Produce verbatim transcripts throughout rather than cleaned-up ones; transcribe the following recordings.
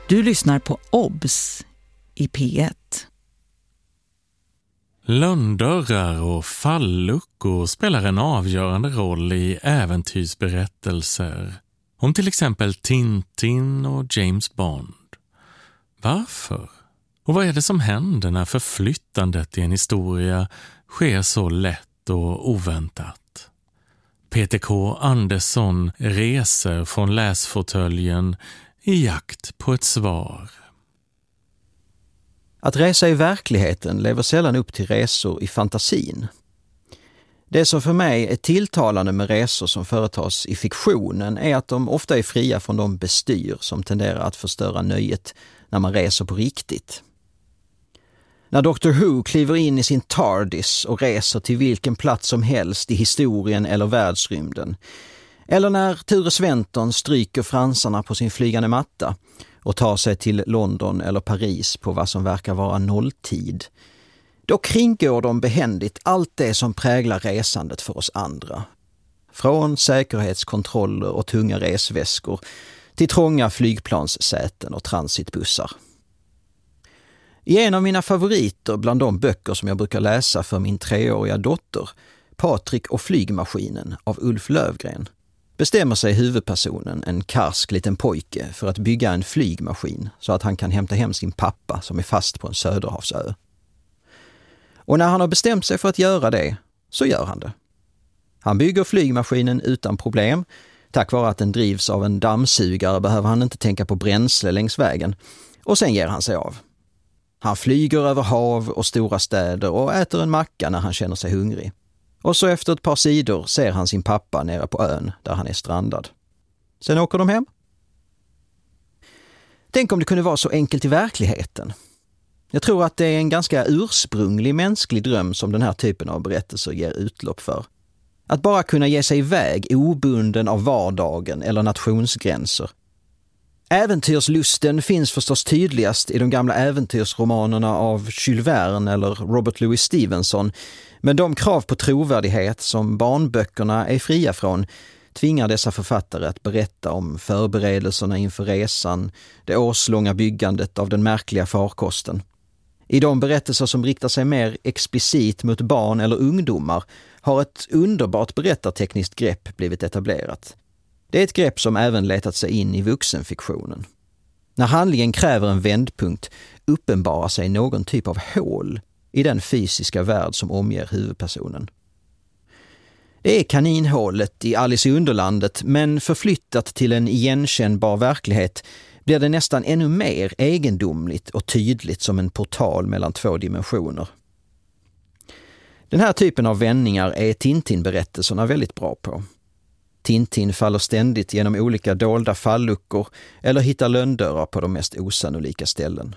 Du lyssnar på Obs i P ett. Lönndörrar och falluckor spelar en avgörande roll i äventyrsberättelser om till exempel Tintin och James Bond. Varför? Och vad är det som händer när förflyttandet i en historia sker så lätt och oväntat? Peter K. Andersson reser från läsfåtöljen i jakt på ett svar. Att resa i verkligheten lever sällan upp till resor i fantasin. Det som för mig är tilltalande med resor som företas i fiktionen är att de ofta är fria från de bestyr som tenderar att förstöra nöjet när man reser på riktigt. När doktor Who kliver in i sin TARDIS och reser till vilken plats som helst i historien eller världsrymden, eller när Ture Sventon stryker fransarna på sin flygande matta och tar sig till London eller Paris på vad som verkar vara nolltid, då kringgår de behändigt allt det som präglar resandet för oss andra. Från säkerhetskontroller och tunga resväskor till trånga flygplanssäten och transitbussar. I en av mina favoriter bland de böcker som jag brukar läsa för min treåriga dotter, Patrik och flygmaskinen av Ulf Lövgren, bestämmer sig huvudpersonen, en karsk liten pojke, för att bygga en flygmaskin så att han kan hämta hem sin pappa som är fast på en söderhavsö. Och när han har bestämt sig för att göra det, så gör han det. Han bygger flygmaskinen utan problem. Tack vare att den drivs av en dammsugare behöver han inte tänka på bränsle längs vägen. Och sen ger han sig av. Han flyger över hav och stora städer och äter en macka när han känner sig hungrig. Och så efter ett par sidor ser han sin pappa nere på ön där han är strandad. Sen åker de hem. Tänk om det kunde vara så enkelt i verkligheten. Jag tror att det är en ganska ursprunglig mänsklig dröm som den här typen av berättelser ger utlopp för. Att bara kunna ge sig iväg obunden av vardagen eller nationsgränser. Äventyrslusten finns förstås tydligast i de gamla äventyrsromanerna av Jules Verne eller Robert Louis Stevenson, men de krav på trovärdighet som barnböckerna är fria från tvingar dessa författare att berätta om förberedelserna inför resan, det årslånga byggandet av den märkliga farkosten. I de berättelser som riktar sig mer explicit mot barn eller ungdomar har ett underbart berättartekniskt grepp blivit etablerat. Det är ett grepp som även letat sig in i vuxenfiktionen. När handlingen kräver en vändpunkt uppenbarar sig någon typ av hål i den fysiska värld som omger huvudpersonen. Det är kaninhålet i Alice i Underlandet, men förflyttat till en igenkännbar verklighet blir det nästan ännu mer egendomligt och tydligt som en portal mellan två dimensioner. Den här typen av vändningar är Tintin-berättelserna väldigt bra på. Tintin faller ständigt genom olika dolda falluckor eller hittar lönndörrar på de mest osannolika ställen.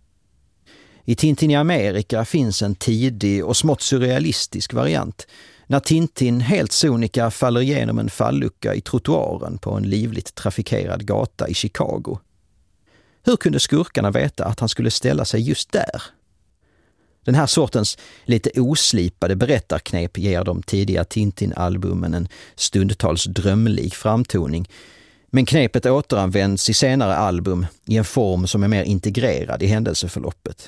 I Tintin i Amerika finns en tidig och smått surrealistisk variant när Tintin helt sonika faller igenom en fallucka i trottoaren på en livligt trafikerad gata i Chicago. Hur kunde skurkarna veta att han skulle ställa sig just där? Den här sortens lite oslipade berättarknep ger de tidiga Tintin-albumen en stundtals drömlik framtoning, men knepet återanvänds i senare album i en form som är mer integrerad i händelseförloppet.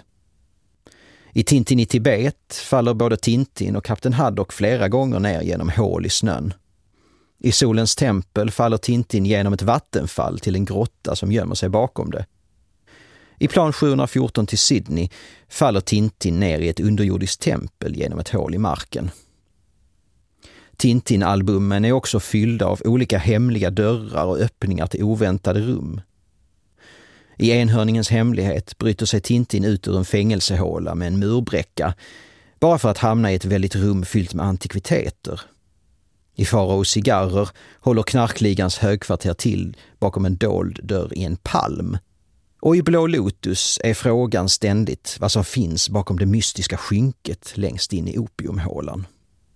I Tintin i Tibet faller både Tintin och Kapten Haddock flera gånger ner genom hål i snön. I Solens tempel faller Tintin genom ett vattenfall till en grotta som gömmer sig bakom det. I plan sjuhundrafjorton till Sydney faller Tintin ner i ett underjordiskt tempel genom ett hål i marken. Tintin-albumen är också fyllda av olika hemliga dörrar och öppningar till oväntade rum. I Enhörningens hemlighet bryter sig Tintin ut ur en fängelsehåla med en murbräcka bara för att hamna i ett väldigt rum fyllt med antikviteter. I Faraos cigarrer håller knarkligans högkvarter till bakom en dold dörr i en palm. Och i Blå Lotus är frågan ständigt vad som finns bakom det mystiska skynket längst in i opiumhålan.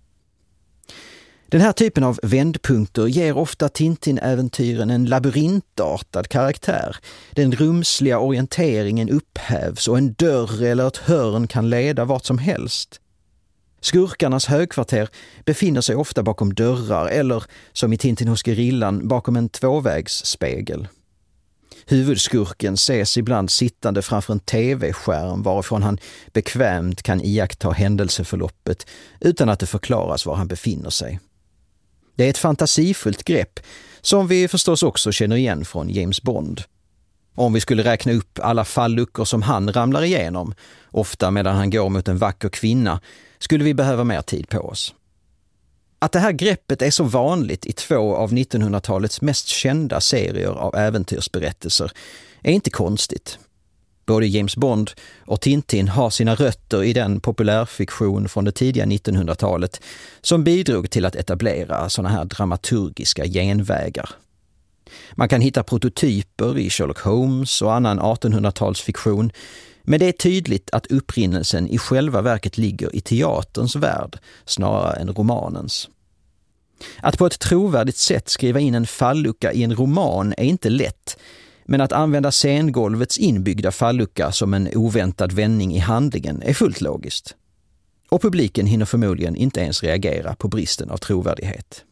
Den här typen av vändpunkter ger ofta Tintin-äventyren en labyrintartad karaktär. Den rumsliga orienteringen upphävs och en dörr eller ett hörn kan leda vart som helst. Skurkarnas högkvarter befinner sig ofta bakom dörrar eller, som i Tintin hos gerillan, bakom en tvåvägsspegel. Huvudskurken ses ibland sittande framför en tv-skärm varifrån han bekvämt kan iaktta händelseförloppet utan att det förklaras var han befinner sig. Det är ett fantasifullt grepp som vi förstås också känner igen från James Bond. Om vi skulle räkna upp alla falluckor som han ramlar igenom, ofta medan han går mot en vacker kvinna, skulle vi behöva mer tid på oss. Att det här greppet är så vanligt i två av nittonhundratalets mest kända serier av äventyrsberättelser är inte konstigt. Både James Bond och Tintin har sina rötter i den populärfiktion från det tidiga nittonhundratalet som bidrog till att etablera sådana här dramaturgiska genvägar. Man kan hitta prototyper i Sherlock Holmes och annan artonhundratalsfiktion, men det är tydligt att upprinnelsen i själva verket ligger i teaterns värld snarare än romanens. Att på ett trovärdigt sätt skriva in en fallucka i en roman är inte lätt, men att använda scengolvets inbyggda fallucka som en oväntad vändning i handlingen är fullt logiskt. Och publiken hinner förmodligen inte ens reagera på bristen av trovärdighet.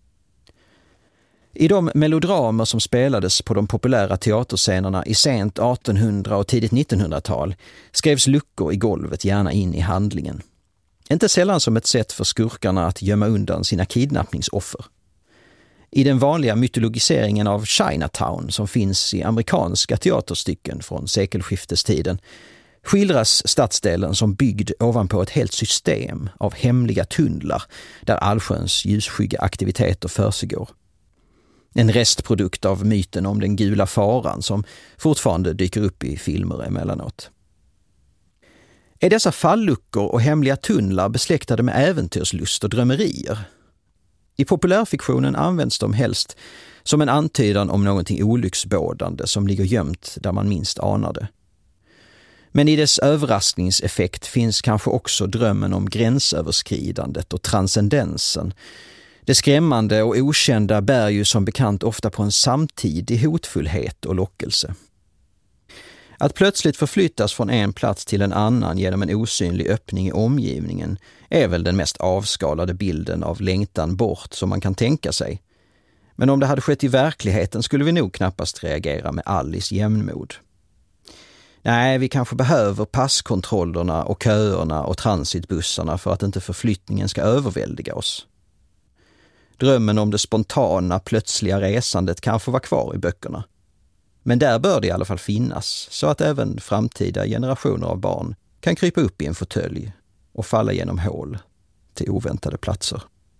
I de melodramer som spelades på de populära teaterscenerna i sent artonhundra- och tidigt nittonhundratal skrevs luckor i golvet gärna in i handlingen. Inte sällan som ett sätt för skurkarna att gömma undan sina kidnappningsoffer. I den vanliga mytologiseringen av Chinatown som finns i amerikanska teaterstycken från sekelskiftestiden skildras stadsdelen som byggd ovanpå ett helt system av hemliga tunnlar där allsköns ljusskygga aktiviteter försiggår. En restprodukt av myten om den gula faran som fortfarande dyker upp i filmer emellanåt. Är dessa falluckor och hemliga tunnlar besläktade med äventyrslust och drömmerier? I populärfiktionen används de helst som en antydan om någonting olycksbådande som ligger gömt där man minst anar det. Men i dess överraskningseffekt finns kanske också drömmen om gränsöverskridandet och transcendensen. Det skrämmande och okända bär ju som bekant ofta på en samtidig hotfullhet och lockelse. Att plötsligt förflyttas från en plats till en annan genom en osynlig öppning i omgivningen är väl den mest avskalade bilden av längtan bort som man kan tänka sig. Men om det hade skett i verkligheten skulle vi nog knappast reagera med Alice jämnmod. Nej, vi kanske behöver passkontrollerna och köerna och transitbussarna för att inte förflyttningen ska överväldiga oss. Drömmen om det spontana, plötsliga resandet kan få vara kvar i böckerna. Men där bör det i alla fall finnas så att även framtida generationer av barn kan krypa upp i en fåtölj och falla genom hål till oväntade platser.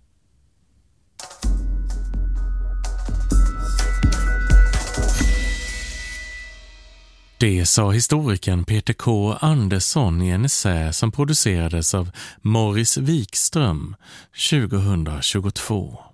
Det sa historikern Peter K. Andersson i en essä som producerades av Morris Wikström tjugohundratjugotvå.